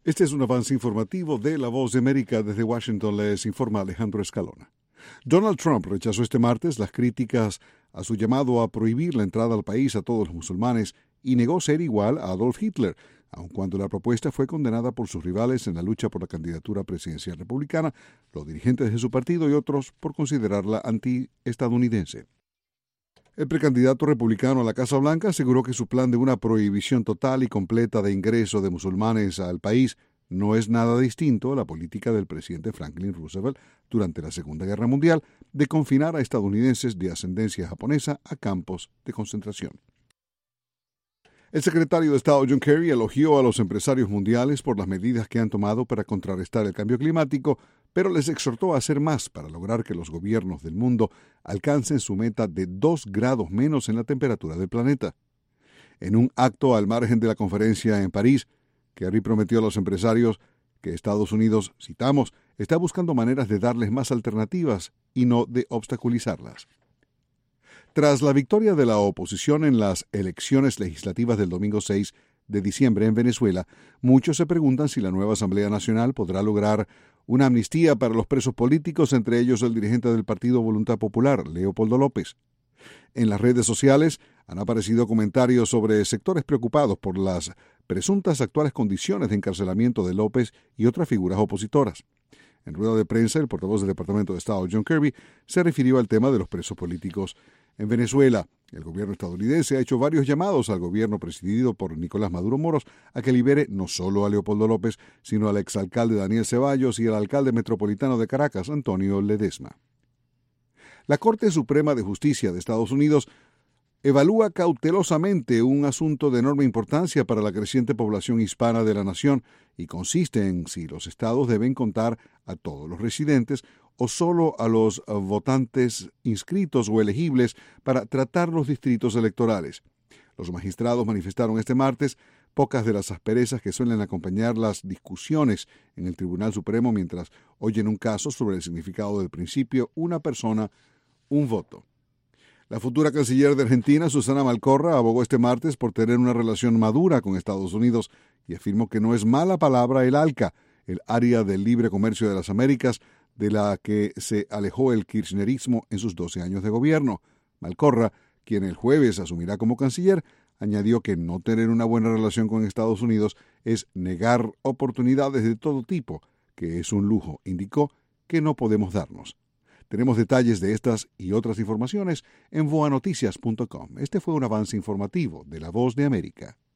Este es un avance informativo de La Voz de América. Desde Washington les informa Alejandro Escalona. Donald Trump rechazó este martes las críticas a su llamado a prohibir la entrada al país a todos los musulmanes y negó ser igual a Adolf Hitler, aun cuando la propuesta fue condenada por sus rivales en la lucha por la candidatura presidencial republicana, los dirigentes de su partido y otros por considerarla antiestadounidense. El precandidato republicano a la Casa Blanca aseguró que su plan de una prohibición total y completa de ingreso de musulmanes al país no es nada distinto a la política del presidente Franklin Roosevelt durante la Segunda Guerra Mundial de confinar a estadounidenses de ascendencia japonesa a campos de concentración. El secretario de Estado John Kerry elogió a los empresarios mundiales por las medidas que han tomado para contrarrestar el cambio climático, pero les exhortó a hacer más para lograr que los gobiernos del mundo alcancen su meta de 2 grados menos en la temperatura del planeta. En un acto al margen de la conferencia en París, Kerry prometió a los empresarios que Estados Unidos, citamos, está buscando maneras de darles más alternativas y no de obstaculizarlas. Tras la victoria de la oposición en las elecciones legislativas del domingo 6 de diciembre en Venezuela, muchos se preguntan si la nueva Asamblea Nacional podrá lograr una amnistía para los presos políticos, entre ellos el dirigente del Partido Voluntad Popular, Leopoldo López. En las redes sociales han aparecido comentarios sobre sectores preocupados por las presuntas actuales condiciones de encarcelamiento de López y otras figuras opositoras. En rueda de prensa, el portavoz del Departamento de Estado, John Kirby, se refirió al tema de los presos políticos en Venezuela. El gobierno estadounidense ha hecho varios llamados al gobierno presidido por Nicolás Maduro Moros a que libere no solo a Leopoldo López, sino al exalcalde Daniel Ceballos y al alcalde metropolitano de Caracas, Antonio Ledesma. La Corte Suprema de Justicia de Estados Unidos evalúa cautelosamente un asunto de enorme importancia para la creciente población hispana de la nación y consiste en si los estados deben contar a todos los residentes o solo a los votantes inscritos o elegibles para tratar los distritos electorales. Los magistrados manifestaron este martes pocas de las asperezas que suelen acompañar las discusiones en el Tribunal Supremo mientras oyen un caso sobre el significado del principio una persona, un voto. La futura canciller de Argentina, Susana Malcorra, abogó este martes por tener una relación madura con Estados Unidos y afirmó que no es mala palabra el ALCA, el Área del Libre Comercio de las Américas, de la que se alejó el kirchnerismo en sus 12 años de gobierno. Malcorra, quien el jueves asumirá como canciller, añadió que no tener una buena relación con Estados Unidos es negar oportunidades de todo tipo, que es un lujo, indicó, que no podemos darnos. Tenemos detalles de estas y otras informaciones en voanoticias.com. Este fue un avance informativo de La Voz de América.